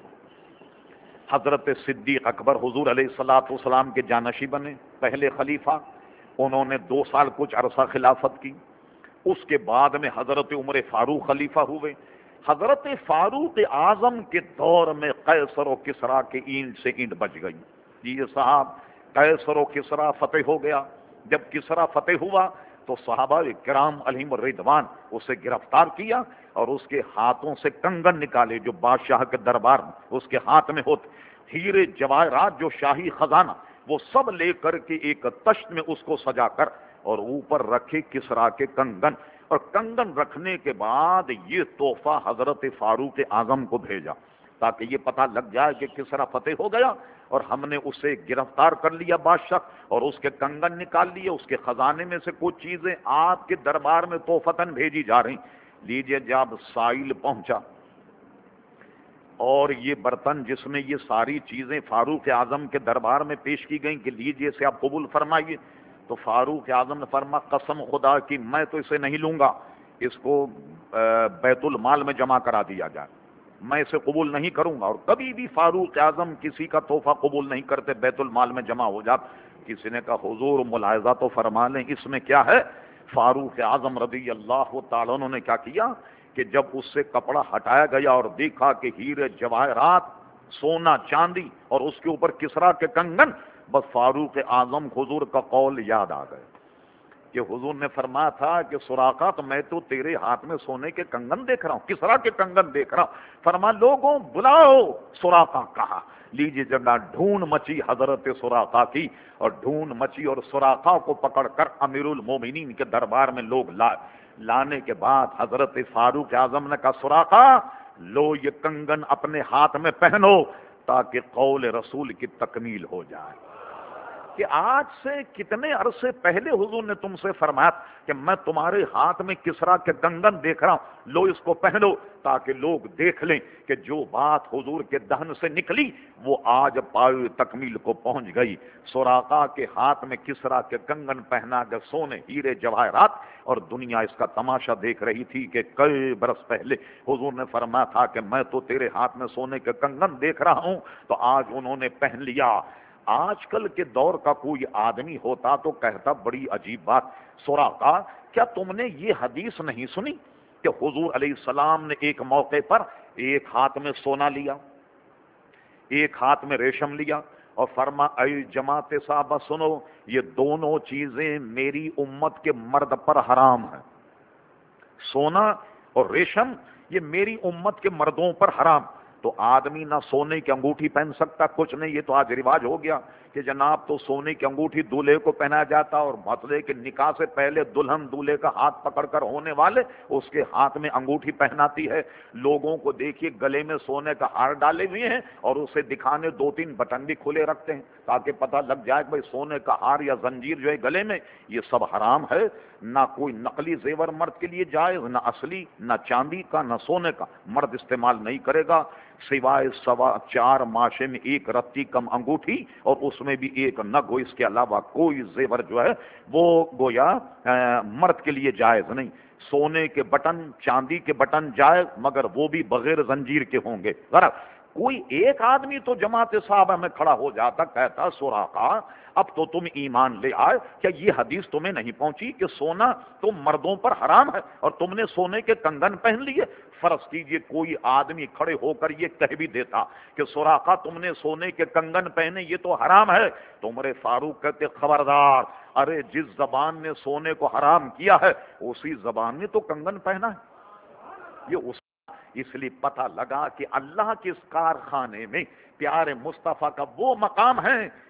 حضرت صدیق اکبر حضور علیہ الصلوۃ والسلام کے جانشی بنے، پہلے خلیفہ. انہوں نے 2 سال کچھ عرصہ خلافت کی. اس کے بعد میں حضرت عمر فاروق خلیفہ ہوئے. حضرت فاروق اعظم کے دور میں قیصر و کسریٰ کے اینٹ سے اینٹ بچ گئی. یہ صاحب، قیصر و کسریٰ فتح ہو گیا. جب کسریٰ فتح ہوا تو صحابہ کرام علیہم الرضوان اسے گرفتار کیا اور اس کے ہاتھوں سے کنگن نکالے جو بادشاہ کے دربار میں اس کے ہاتھ میں ہوتے، ہیرے جواہرات جو شاہی خزانہ، وہ سب لے کر کے ایک تشت میں اس کو سجا کر اور اوپر رکھے کسریٰ کے کنگن. اور کنگن رکھنے کے بعد یہ تحفہ حضرت فاروق اعظم کو بھیجا تاکہ یہ پتہ لگ جائے کہ کسریٰ فتح ہو گیا اور ہم نے اسے گرفتار کر لیا بادشاہ، اور اس کے کنگن نکال لیے، اس کے خزانے میں سے کچھ چیزیں آپ کے دربار میں تحفتاً بھیجی جا رہی. لیجیے، جب سائل پہنچا اور یہ برتن جس میں یہ ساری چیزیں فاروق اعظم کے دربار میں پیش کی گئیں کہ لیجیے اسے آپ قبول فرمائیے، تو فاروق اعظم نے فرما قسم خدا کی میں تو اسے نہیں لوں گا، اس کو بیت المال میں جمع کرا دیا جائے، میں اسے قبول نہیں کروں گا. اور کبھی بھی فاروق اعظم کسی کا تحفہ قبول نہیں کرتے، بیت المال میں جمع ہو جاتا. کسی نے کہا حضور ملاحظہ تو فرما لیں اس میں کیا ہے. فاروق اعظم رضی اللہ تعالیٰ عنہ نے کیا کیا کہ جب اس سے کپڑا ہٹایا گیا اور دیکھا کہ ہیرے جواہرات، سونا چاندی اور اس کے اوپر کسریٰ کے کنگن، بس فاروق اعظم حضور کا قول یاد آ گئے کہ حضور نے فرمایا تھا کہ سراقہ تو میں تو تیرے ہاتھ میں سونے کے کنگن دیکھ رہا ہوں، کسریٰ کے کنگن دیکھ رہا ہوں. فرما لوگوں بلاؤ سراقہ. کہا لیجیے، جب ڈھونڈ مچی حضرت سراقہ کی، اور ڈھونڈ مچی اور سراقہ کو پکڑ کر امیر المومنین کے دربار میں لوگ لانے کے بعد حضرت فاروق اعظم نے کہا سراقہ لو یہ کنگن اپنے ہاتھ میں پہنو تاکہ قول رسول کی تکمیل ہو جائے. کہ آج سے کتنے عرصے پہلے حضور نے تم سے فرمایا کہ میں تمہارے ہاتھ میں کسریٰ کے کنگن دیکھ رہا ہوں، لو اس کو پہنو تاکہ لوگ دیکھ لیں کہ جو بات حضور کے دہن سے نکلی وہ آج پائے تکمیل کو پہنچ گئی. سراقہ کے ہاتھ میں کسریٰ کے کنگن پہنا کے سونے ہیرے جواہرات، اور دنیا اس کا تماشا دیکھ رہی تھی کہ کئی برس پہلے حضور نے فرمایا تھا کہ میں تو تیرے ہاتھ میں سونے کے کنگن دیکھ رہا ہوں، تو آج انہوں نے پہن لیا. آج کل کے دور کا کوئی آدمی ہوتا تو کہتا بڑی عجیب بات، سراقہ کیا تم نے یہ حدیث نہیں سنی کہ حضور علیہ السلام نے ایک موقع پر ایک ہاتھ میں سونا لیا، ایک ہاتھ میں ریشم لیا، اور فرما اے جماعت صحابہ سنو، یہ دونوں چیزیں میری امت کے مرد پر حرام ہیں. سونا اور ریشم یہ میری امت کے مردوں پر حرام. تو آدمی نہ سونے کی انگوٹھی پہن سکتا، کچھ نہیں. یہ تو آج رواج ہو گیا کہ جناب تو سونے کی انگوٹھی دولہے کو پہنایا جاتا، اور مسئلے کے نکاح سے پہلے دلہن دولہے کا ہاتھ پکڑ کر ہونے والے اس کے ہاتھ میں انگوٹھی پہناتی ہے. لوگوں کو دیکھیے گلے میں سونے کا ہار ڈالے ہوئے ہیں اور اسے دکھانے 2-3 بٹن بھی کھلے رکھتے ہیں تاکہ پتہ لگ جائے کہ بھائی سونے کا ہار یا زنجیر جو ہے گلے میں، یہ سب حرام ہے. نہ کوئی نقلی زیور مرد کے لیے جائز، نہ اصلی، نہ چاندی کا نہ سونے کا مرد استعمال نہیں کرے گا، سوائے 4.25 ماشے میں 1 رتی کم انگوٹھی اور اس میں بھی 1 نگ ہو. اس کے علاوہ کوئی زیور جو ہے وہ گویا مرد کے لیے جائز نہیں. سونے کے بٹن، چاندی کے بٹن جائز، مگر وہ بھی بغیر زنجیر کے ہوں گے. ذرا کوئی ایک آدمی تو جماعت صحابہ میں کھڑا ہو جاتا، کہتا سراقہ اب تو تم ایمان لے آئے، کیا یہ حدیث تمہیں نہیں پہنچی کہ سونا تو مردوں پر حرام ہے اور تم نے سونے کے کنگن پہن لیے؟ فرض کیجئے کوئی آدمی کھڑے ہو کر یہ کہہ بھی دیتا کہ سراقہ تم نے سونے کے کنگن پہنے، یہ تو حرام ہے. تو عمر فاروق کہتے خبردار، ارے جس زبان نے سونے کو حرام کیا ہے اسی زبان نے تو کنگن پہنا ہے. یہ اس لیے پتہ لگا کہ اللہ کے اس کارخانے میں پیارے مصطفیٰ کا وہ مقام ہے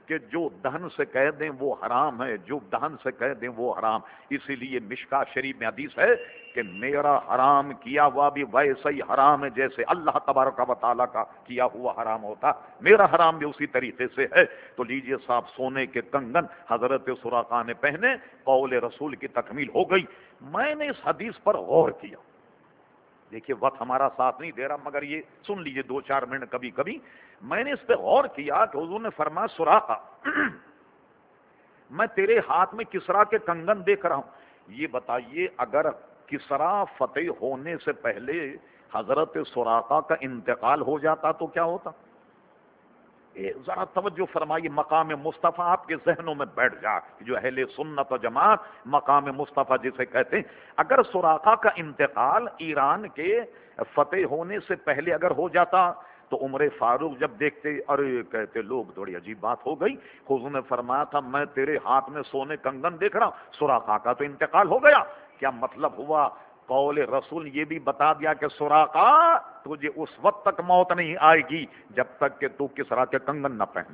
کہ جو دہن سے کہہ دیں وہ حرام ہے، جو دہن سے کہہ دیں وہ حرام. اسی لیے مشکاہ شریف میں حدیث ہے کہ میرا حرام کیا ہوا بھی ویسا ہی حرام ہے جیسے اللہ تبارک و تعالیٰ کا کیا ہوا حرام ہوتا، میرا حرام بھی اسی طریقے سے ہے. تو لیجئے صاحب، سونے کے کنگن حضرت سراقہ نے پہنے، قول رسول کی تکمیل ہو گئی. میں نے اس حدیث پر غور کیا. دیکھیے وقت ہمارا ساتھ نہیں دے رہا، مگر یہ سن لیجئے 2-4 منٹ کبھی کبھی. میں نے اس پہ غور کیا کہ حضور نے فرمایا سراقہ میں تیرے ہاتھ میں کسرا کے کنگن دیکھ رہا ہوں. یہ بتائیے اگر کسرا فتح ہونے سے پہلے حضرت سراقہ کا انتقال ہو جاتا تو کیا ہوتا؟ ذرا توجہ فرمائیے، مقام مصطفیٰ آپ کے ذہنوں میں بیٹھ جا، جو اہل سنت و جماعت مقام مصطفیٰ جسے کہتے ہیں. اگر سراقہ کا انتقال ایران کے فتح ہونے سے پہلے اگر ہو جاتا تو عمر فاروق جب دیکھتے، ارے کہتے لوگ تھوڑی عجیب بات ہو گئی، حضور نے فرمایا تھا میں تیرے ہاتھ میں سونے کنگن دیکھ رہا ہوں، سراقہ کا تو انتقال ہو گیا. کیا مطلب ہوا؟ قول رسول یہ بھی بتا دیا کہ سراقہ تجھے اس وقت تک موت نہیں آئے گی جب تک کہ تو کسرا کے کنگن نہ پہن.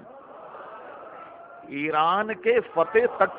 ایران کے فتح تک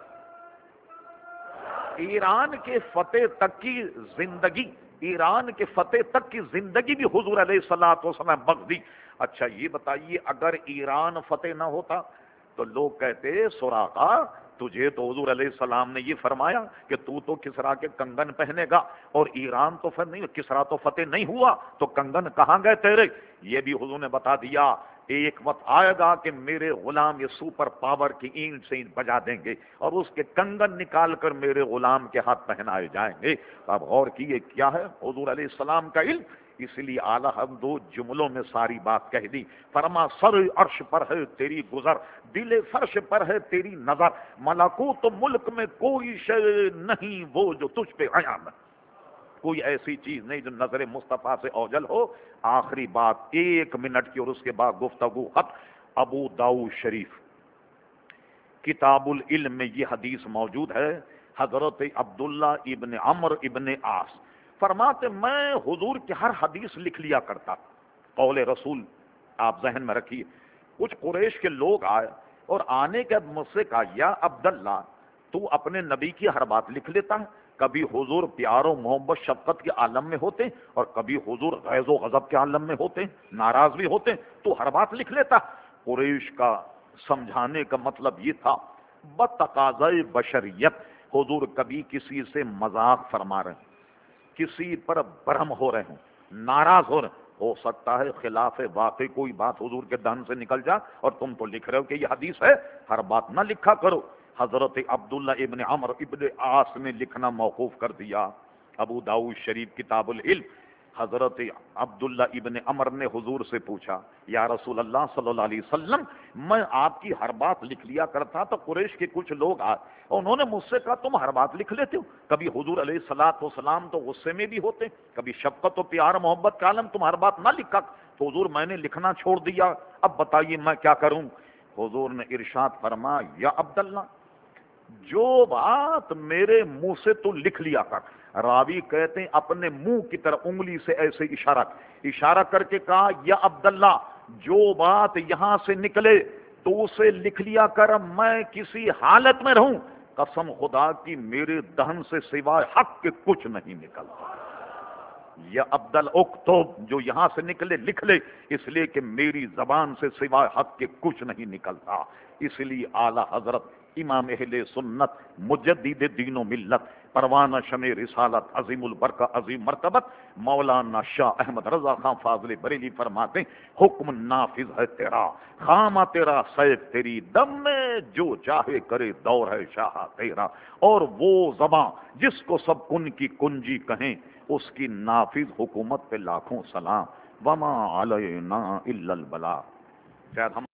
کی زندگی، ایران کے فتح تک کی زندگی بھی حضور علیہ الصلوۃ والسلام بخش دی. اچھا یہ بتائیے اگر ایران فتح نہ ہوتا تو لوگ کہتے سراقہ تجھے تو حضور علیہ السلام نے یہ فرمایا کہ تو کسرا کے کنگن پہنے گا، اور ایران تو فتح نہیں، کسرا تو فتح نہیں ہوا تو کنگن کہاں گئے تیرے؟ یہ بھی حضور نے بتا دیا ایک وقت آئے گا کہ میرے غلام یہ سپر پاور کی اینٹ سے اینٹ بجا دیں گے اور اس کے کنگن نکال کر میرے غلام کے ہاتھ پہنائے جائیں گے. اب غور کیے کیا ہے حضور علیہ السلام کا علم. اس لیے اعلیٰ ہم 2 جملوں میں ساری بات کہہ دی. فرما سر عرش پر ہے تیری گزر، دل فرش پر ہے تیری نظر، ملکوت ملک میں کوئی شے نہیں وہ جو تجھ پہ عیاں ہے. کوئی ایسی چیز نہیں جو نظر مصطفیٰ سے اوجل ہو. آخری بات 1 منٹ کی اور اس کے بعد گفتگو ختم. ابو داؤد شریف کتاب العلم میں یہ حدیث موجود ہے. حضرت عبداللہ ابن عمرو ابن عاص فرماتے میں حضور کی ہر حدیث لکھ لیا کرتا. قول رسول آپ ذہن میں رکھیے. کچھ قریش کے لوگ آئے اور آنے کے بعد مجھ سے کہا یا عبداللہ تو اپنے نبی کی ہر بات لکھ لیتا ہے. کبھی حضور پیار و محبت شفقت کے عالم میں ہوتے اور کبھی حضور غیظ و غضب کے عالم میں ہوتے، ناراض بھی ہوتے، تو ہر بات لکھ لیتا. قریش کا سمجھانے کا مطلب یہ تھا بتقاضۂ بشریت حضور کبھی کسی سے مذاق فرما رہے ہیں، کسی پر برہم ہو رہے ہوں، ناراض ہو رہے ہیں، ہو سکتا ہے خلاف واقع کوئی بات حضور کے دہن سے نکل جا اور تم تو لکھ رہے ہو کہ یہ حدیث ہے. ہر بات نہ لکھا کرو. حضرت عبداللہ ابن عمرو ابن عاص نے لکھنا موقوف کر دیا. ابو داؤد شریف کتاب العلم. حضرت عبداللہ ابن عمر نے حضور سے پوچھا یا رسول اللہ صلی اللہ علیہ وسلم میں آپ کی ہر بات لکھ لیا کرتا تو قریش کے کچھ لوگ آئے اور انہوں نے مجھ سے کہا تم ہر بات لکھ لیتے ہو. کبھی حضور علیہ الصلوۃ والسلام تو غصے میں بھی ہوتے، کبھی شفقت و پیار محبت کا عالم، تم ہر بات نہ لکھا. تو حضور میں نے لکھنا چھوڑ دیا، اب بتائیے میں کیا کروں. حضور نے ارشاد فرمایا یا عبداللہ جو بات میرے منہ سے تو لکھ لیا کر. راوی کہتے ہیں اپنے منہ کی طرف انگلی سے ایسے اشارہ کر کے کہا یا عبداللہ جو بات یہاں سے نکلے تو اسے لکھ لیا کر، میں کسی حالت میں رہوں قسم خدا کی میرے دہن سے سوائے حق کے کچھ نہیں نکلتا. یا عبداللہ اکتب جو یہاں سے نکلے لکھ لے، اس لیے کہ میری زبان سے سوائے حق کے کچھ نہیں نکلتا. اس لیے اعلی حضرت امام اہل سنت مجدد دین و ملت پروانہ شمع رسالت عظیم البرکہ عظیم مرتبت مولانا شاہ احمد رضا خان فاضل بریلی فرماتے حکم نافذ ہے تیرا، خامہ تیرا سیف تیری دم میں جو چاہے کرے دور ہے شاہ تیرا. اور وہ زباں جس کو سب کن کی کنجی کہیں اس کی نافذ حکومت پہ لاکھوں سلام. وما علینا الا البلاغ. شاید ہم